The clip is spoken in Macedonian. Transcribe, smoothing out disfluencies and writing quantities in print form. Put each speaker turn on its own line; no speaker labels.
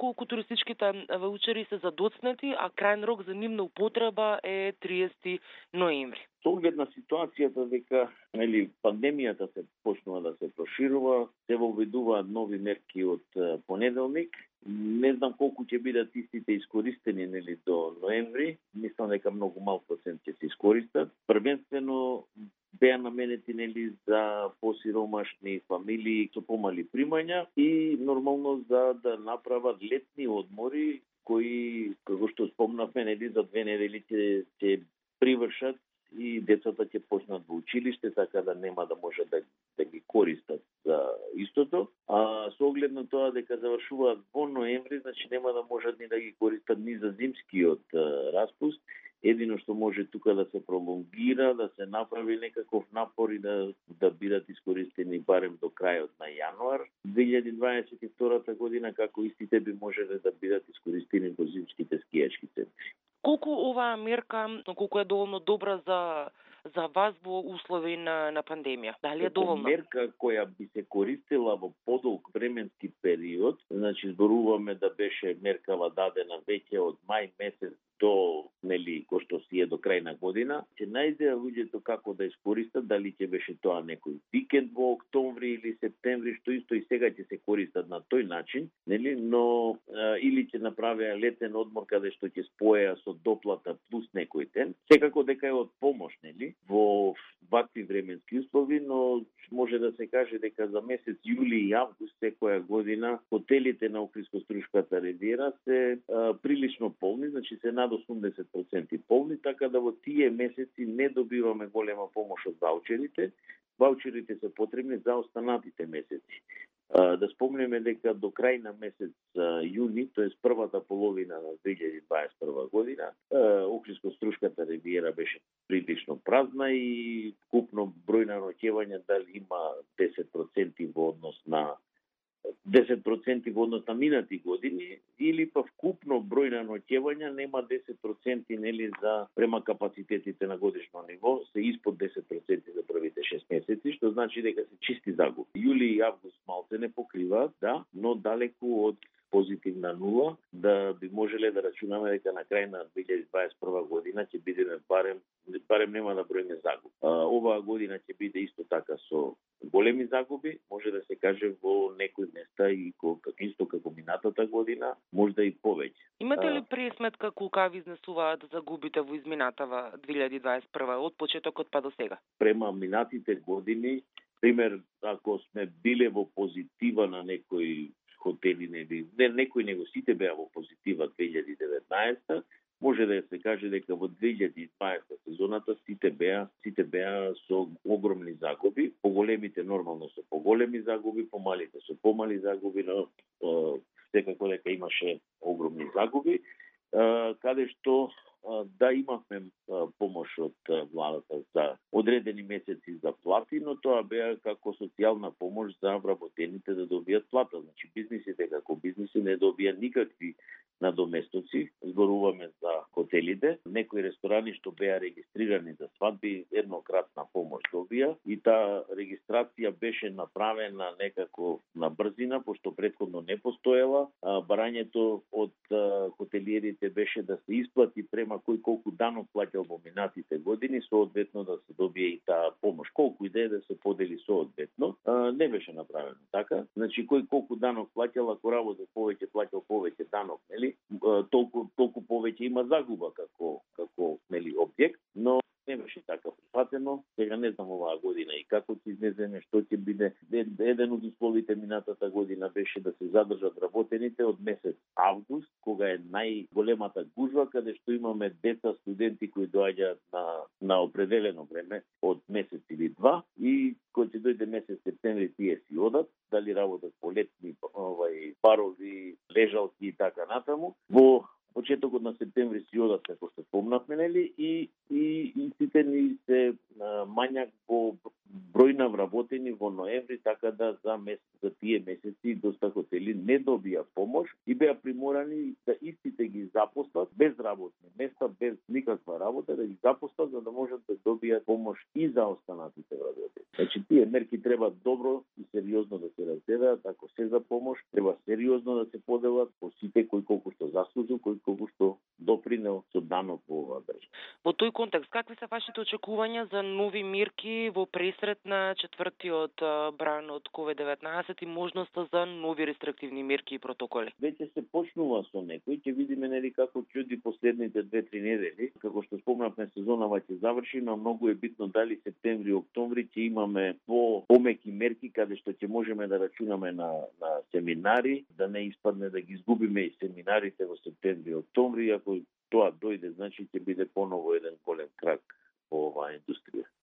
доколку туристичките ваучери се задоцнети, а крајен рок за нивна употреба е 30 ноември.
Со оглед на ситуацијата дека пандемијата се почнува да се проширува, се воведуваат нови мерки од понеделник. Не знам колку ќе бидат истите искористени до ноември. Мислам дека многу мал процент ќе се искористат. Првенствено беа наменети за посиромашни фамилии со помали примања и нормално за да направат летни одмори кои, како што спомнавме, за 2 недели ќе привршат и децата ќе почнат во училиште, така да нема да може да ги користат за истото. А со оглед на тоа дека завршуваат во ноември, значи нема да можат ни да ги користат ни за зимскиот распуст. Едино што може тука да се пролонгира, да се направи некаков напор и да бидат искористени барем до крајот на јануар 2022 година, како истите би можеле да бидат искористени во зимските скијачки центри.
Колку оваа мерка, колку е доволно добра за вас во услови на пандемија? Дали е доволно?
Мерка која би се користила во подолг временски период, значи зборуваме да беше меркава дадена веќе од мај месец до, кој што си е до крај на година, ќе најдеа луѓето како да искористат, дали ќе беше тоа некој викенд во октомври или септември, што исто и сега ќе се користат на тој начин, но или ќе направеа летен одмор каде што ќе споеа со доплата плюс некој ден. Секако дека е од помош, во вакви временски услови, но може да се каже дека за месец јули и август секоја година хотелите на Охридско-Струшката ривиера се прилично полни, значи се над 80% полни, така да во тие месеци не добиваме голема помош од ваучерите. Ваучерите се потребни за останатите месеци. Да спомнеме дека до крај на месец јуни, тоест првата половина на 2021 година, Охридско-Струшката ривиера беше прилично празна и купно број на ноќевања дали има 10% во однос на 10% во однос на минати години, или па вкупно број на ноќевања нема 10% за према капацитетите на годишно ниво, се испод 10% за првите 6 месеци, што значи дека се чисти загуби. Јули и август малце не покриваат, да, но далеку од позитивна нула, да би можеле да рачунаме дека на крај на 2021 година ќе бидеме барем нема да броиме загуби. Оваа година ќе биде исто така со големи загуби, може да се каже во некои места и исто како минатата година, можда и повеќе.
Имате ли пресметка колка ви изнесуваат загубите во изминатава 2021 од почетокот па до сега?
Према минатите години, пример, ако сме биле во позитива на некои хотели, не некои него сите беа во позитива 2019, може да се каже дека во 2020 сезоната сите беа со огромни загуби, поголемите нормално со поголеми загуби, помалите со помали загуби, но секако дека имаше огромни загуби, каде што да имавме помош од владата за одредени месеци за плати, но тоа беа како социјална помош за вработените да добијат плата. Значи бизнисите како бизниси не добија никакви надоместоци, зборуваме за хотелите, некои ресторани што беа регистрирани за свадби, еднократна помош добија и таа регистрација беше направена некако на брзина, пошто претходно не постоела. Барањето од хотелиерите беше да се исплати према кој колку данок плаќал во минатите години, соодветно да се добие и таа помош. Колку и да се подели соодветно, не беше направено така. Значи кој колку данок плаќал, ако работел повеќе, плаќал повеќе данок, толку повеќе има загуба како објект, но не беше така прифатено. Сега не знам оваа година и како ќе излеземе, што ќе биде. Еден од условите минатата година беше да се задржат работените од месец август, кога е најголемата гужва, каде што имаме деца, студенти кои доаѓаат на определено време од месец или два, и кој ќе дојде месец септември тие си одат, дали работат по летни барови, лежалки и така натаму. Во почетокот на септември си одат, како што спомнавме, и сите ни се мањак во број на вработени во ноември, така да за тие месеци доста хотели не добија помош и беа приморани да истите ги запослат без работни места, без никаква работа, да ги запослат за да можат да добијат помош и за останатите вработени. Значи тие мерки треба добро и сериозно да се разгледаат, ако се за помош, треба сериозно да се поделат по сите кој колку што заслужил, кој колку што допринел со данок во оваа држава.
Во тој контекст, какви се вашите очекувања за нови мерки во пресрет на четвртиот бран од COVID-19 и можноста за нови рестриктивни мерки и протоколи?
Веќе се почнува со некои, ќе видиме нели како чуди последните 2-3 недели. Како што спомнавме, сезонава ќе заврши, но многу е битно дали септември и октомври ќе имаме помеки мерки каде што ќе можеме да рачунаме на семинари, да не испадне да ги изгубиме и семинарите во септември и октомври. Ако тоа дојде, значи ќе биде поново еден голем крак по оваа индустрија.